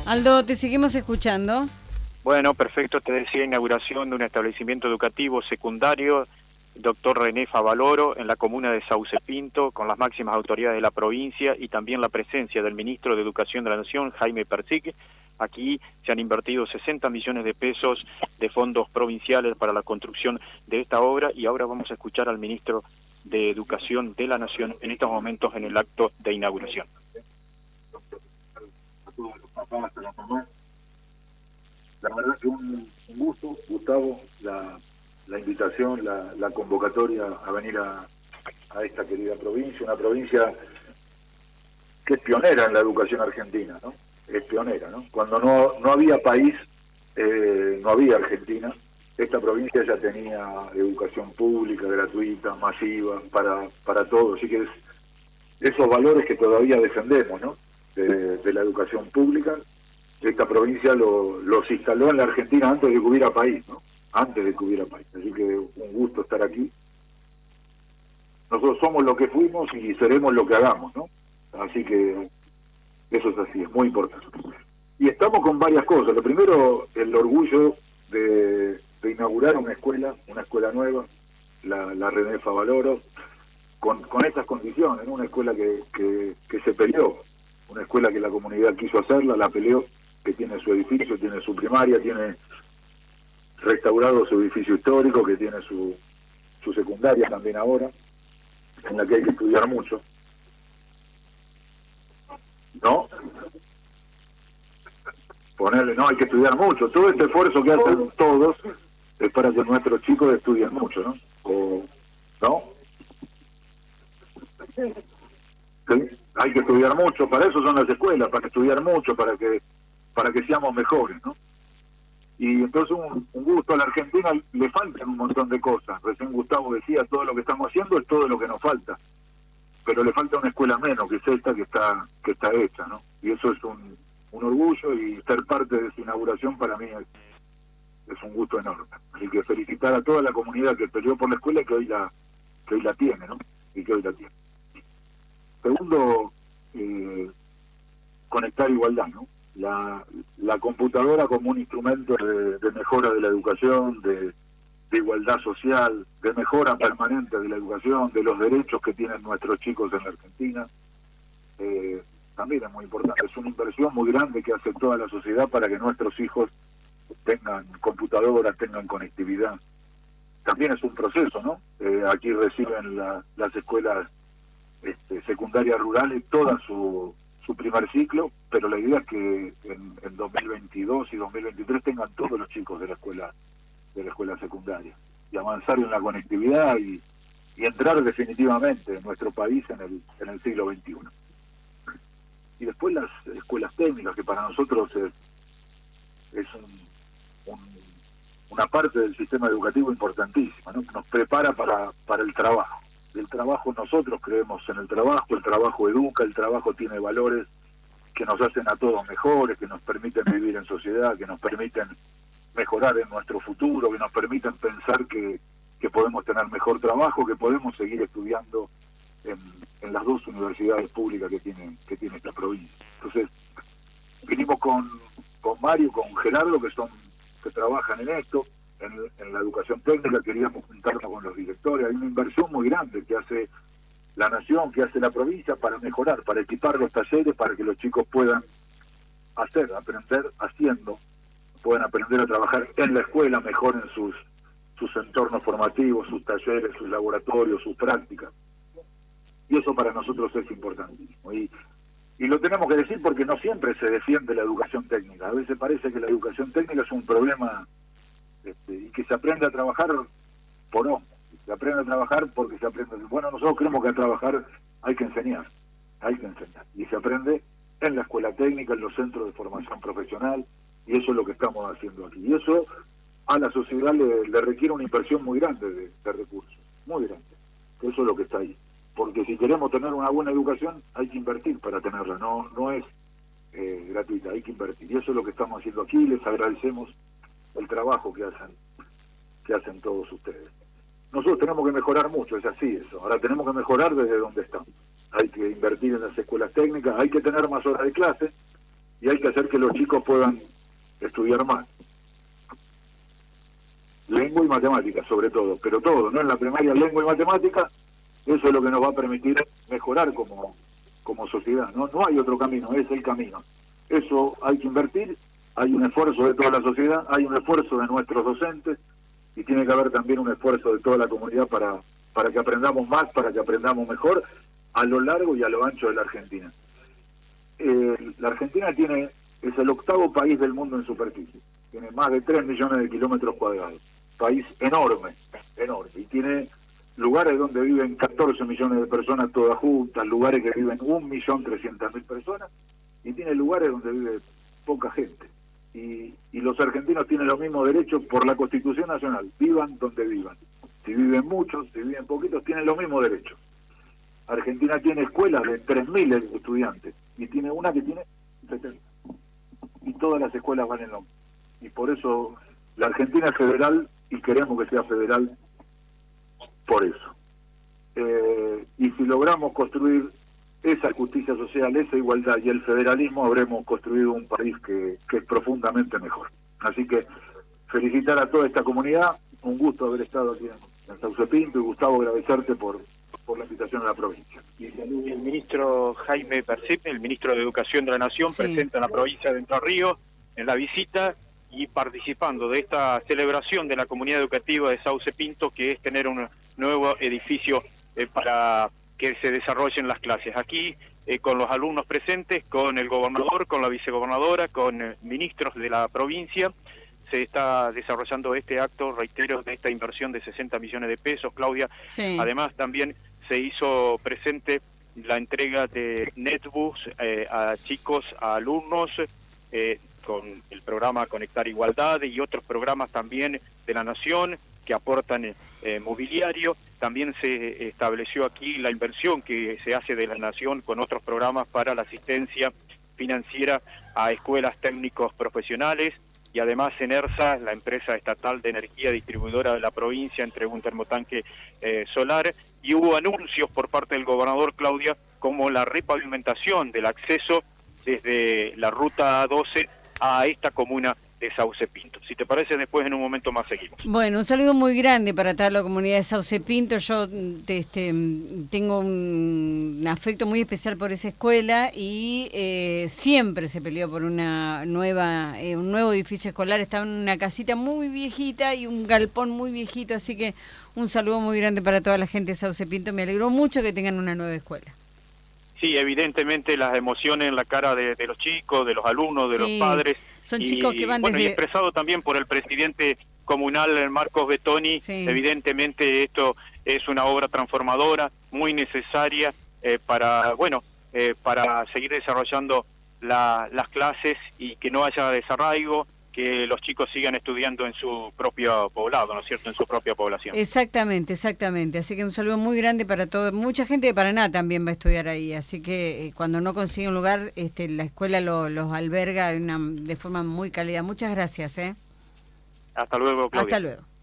Aldo, te seguimos escuchando. Bueno, perfecto, te decía, inauguración de un establecimiento educativo secundario, doctor René Favaloro, en la comuna de Sauce Pinto, con las máximas autoridades de la provincia y también la presencia del ministro de Educación de la Nación, Jaime Persic. Aquí se han invertido 60 millones de pesos de fondos provinciales para la construcción de esta obra y ahora vamos a escuchar al ministro de Educación de la Nación en estos momentos en el acto de inauguración. A todos los papás, a las mamás. La verdad que un gusto, Gustavo, la invitación, la convocatoria a venir a esta querida provincia, una provincia que es pionera en la educación argentina, ¿no? Es pionera, ¿no? Cuando no había país, no había Argentina, esta provincia ya tenía educación pública, gratuita, masiva, para todos, así que es esos valores que todavía defendemos, ¿no? De la educación pública. Esta provincia los instaló en la Argentina antes de que hubiera país, ¿no? Antes de que hubiera país. Así que un gusto estar aquí. Nosotros somos lo que fuimos y seremos lo que hagamos, ¿no? Así que eso es así, es muy importante. Y estamos con varias cosas. Lo primero, el orgullo de inaugurar una escuela nueva, la René Favaloro, con estas condiciones, ¿no? Una escuela que se peleó, una escuela que la comunidad quiso hacerla, la peleó, que tiene su edificio, tiene su primaria, tiene restaurado su edificio histórico, que tiene su secundaria también ahora, en la que hay que estudiar mucho. ¿No? Ponerle, no, hay que estudiar mucho. Todo este esfuerzo que hacen todos es para que nuestros chicos estudien mucho, ¿no? ¿No? ¿Sí? Hay que estudiar mucho, para eso son las escuelas, para estudiar mucho, para que seamos mejores, ¿no? Y entonces un gusto. A la Argentina le faltan un montón de cosas. Recién Gustavo decía, todo lo que estamos haciendo es todo lo que nos falta. Pero le falta una escuela menos, que es esta que está hecha, ¿no? Y eso es un orgullo, y ser parte de su inauguración para mí es un gusto enorme. Así que felicitar a toda la comunidad que peleó por la escuela y que hoy la tiene, ¿no? Y que hoy la tiene. Segundo, conectar igualdad, ¿no? La computadora como un instrumento de mejora de la educación, de igualdad social, de mejora permanente de la educación, de los derechos que tienen nuestros chicos en la Argentina, también es muy importante. Es una inversión muy grande que hace toda la sociedad para que nuestros hijos tengan computadoras, tengan conectividad. También es un proceso, ¿no? Aquí reciben las escuelas secundarias rurales toda su primer ciclo, pero la idea es que en 2022 y 2023 tengan todos los chicos de la escuela secundaria y avanzar en la conectividad y entrar definitivamente en nuestro país en el siglo XXI. Y después las escuelas técnicas, que para nosotros es una parte del sistema educativo importantísima, ¿no? Nos prepara para el trabajo. El trabajo, nosotros creemos en el trabajo educa, el trabajo tiene valores que nos hacen a todos mejores, que nos permiten vivir en sociedad, que nos permiten mejorar en nuestro futuro, que nos permiten pensar que podemos tener mejor trabajo, que podemos seguir estudiando en las dos universidades públicas que tiene esta provincia. Entonces, vinimos con Mario, con Gerardo, que trabajan en esto, en la educación técnica. Queríamos juntarnos con los directores. Hay una inversión muy grande que hace la Nación, que hace la provincia para mejorar, para equipar los talleres, para que los chicos puedan aprender haciendo, puedan aprender a trabajar en la escuela, mejoren sus entornos formativos, sus talleres, sus laboratorios, sus prácticas. Y eso para nosotros es importantísimo. Y lo tenemos que decir porque no siempre se defiende la educación técnica. A veces parece que la educación técnica es un problema y que se aprende a trabajar por hombro. Se aprende a trabajar porque se aprende. Bueno, nosotros creemos que a trabajar hay que enseñar. Y se aprende en la escuela técnica, en los centros de formación profesional, y eso es lo que estamos haciendo aquí. Y eso a la sociedad le requiere una inversión muy grande de recursos, muy grande. Eso es lo que está ahí. Porque si queremos tener una buena educación, hay que invertir para tenerla, no es gratuita, hay que invertir. Y eso es lo que estamos haciendo aquí, les agradecemos el trabajo que hacen todos ustedes. Nosotros tenemos que mejorar mucho, es así eso. Ahora tenemos que mejorar desde donde estamos. Hay que invertir en las escuelas técnicas, hay que tener más horas de clase, y hay que hacer que los chicos puedan estudiar más. Lengua y matemática, sobre todo, pero todo, ¿no? En la primaria, lengua y matemática, eso es lo que nos va a permitir mejorar como sociedad, ¿no? No hay otro camino, es el camino. Eso hay que invertir, hay un esfuerzo de toda la sociedad, hay un esfuerzo de nuestros docentes, y tiene que haber también un esfuerzo de toda la comunidad para que aprendamos más, para que aprendamos mejor, a lo largo y a lo ancho de la Argentina. La Argentina es el octavo país del mundo en superficie, tiene más de 3 millones de kilómetros cuadrados, país enorme, y tiene lugares donde viven 14 millones de personas todas juntas, lugares que viven 1.300.000 personas, y tiene lugares donde vive poca gente. Y los argentinos tienen los mismos derechos por la Constitución Nacional, vivan donde vivan. Si viven muchos, si viven poquitos, tienen los mismos derechos. Argentina tiene escuelas de 3.000 estudiantes, y tiene una que tiene 70. Y todas las escuelas valen lo mismo. Y por eso la Argentina es federal, y queremos que sea federal por eso. Y si logramos construir esa justicia social, esa igualdad y el federalismo, habremos construido un país que es profundamente mejor. Así que felicitar a toda esta comunidad, un gusto haber estado aquí en Sauce Pinto, y Gustavo, agradecerte por la invitación a la provincia. Y el ministro Jaime Persic, el ministro de Educación de la Nación, sí, presente en la provincia de Entre Ríos en la visita y participando de esta celebración de la comunidad educativa de Sauce Pinto, que es tener un nuevo edificio para que se desarrollen las clases. Aquí, con los alumnos presentes, con el gobernador, con la vicegobernadora, con ministros de la provincia, se está desarrollando este acto, reitero, de esta inversión de 60 millones de pesos, Claudia. Sí. Además, también se hizo presente la entrega de netbooks a chicos, a alumnos, con el programa Conectar Igualdad y otros programas también de la Nación que aportan mobiliario. También se estableció aquí la inversión que se hace de la Nación con otros programas para la asistencia financiera a escuelas técnicos profesionales, y además ENERSA, la empresa estatal de energía distribuidora de la provincia, entregó un termotanque solar, y hubo anuncios por parte del gobernador, Claudia, como la repavimentación del acceso desde la ruta 12 a esta comuna de Sauce Pinto. Si te parece, después en un momento más seguimos. Bueno, un saludo muy grande para toda la comunidad de Sauce Pinto. Yo tengo un afecto muy especial por esa escuela, y siempre se peleó por un nuevo edificio escolar. Estaba en una casita muy viejita y un galpón muy viejito, así que un saludo muy grande para toda la gente de Sauce Pinto. Me alegró mucho que tengan una nueva escuela. Sí, evidentemente las emociones en la cara de los chicos, de los alumnos, de los padres. Son chicos que van desde... Y expresado también por el presidente comunal, Marcos Betoni. Sí. Evidentemente esto es una obra transformadora, muy necesaria para seguir desarrollando las clases y que no haya desarraigo, que los chicos sigan estudiando en su propio poblado, ¿no es cierto?, en su propia población. Exactamente. Así que un saludo muy grande para todo. Mucha gente de Paraná también va a estudiar ahí, así que cuando no consigue un lugar, la escuela los alberga de forma muy cálida. Muchas gracias. Hasta luego, Claudia. Hasta luego.